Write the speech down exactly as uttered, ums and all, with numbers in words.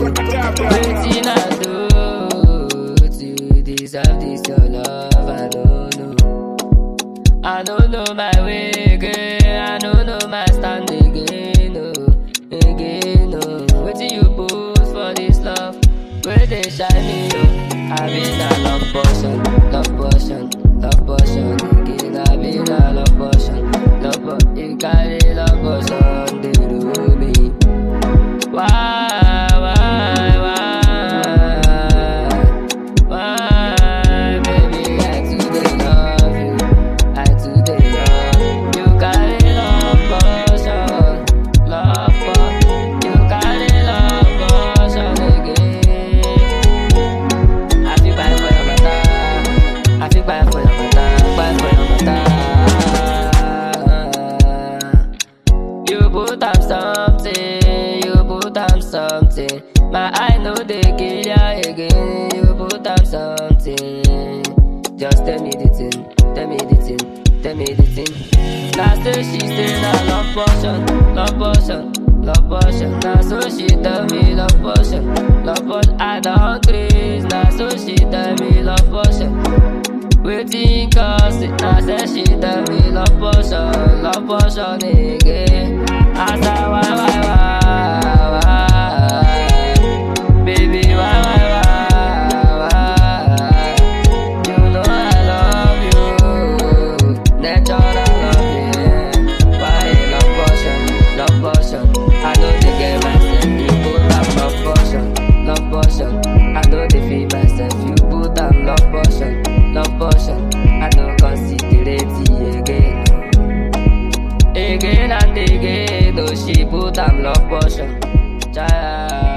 Waiting I do to deserve this your love, I don't know. I don't know my way again, I don't know my stand again, no, again, no. Waiting you put for this love, where they shine me up. I mean I love potion, love potion, love potion again. I mean I love potion, love potion. You carry love potion, they do me. Why? Something. My eye know they kill ya again. You put up something. Just tell me the thing, tell me the thing, tell me the thing. Now say she say na love potion, love potion, love potion. Now so she tell me love potion, love potion. I don't craze. Now so she tell me love potion. Waiting cause it. Now say she tell me love potion, love potion again. I say why why why why. Again and again, though she put am love potion. Child.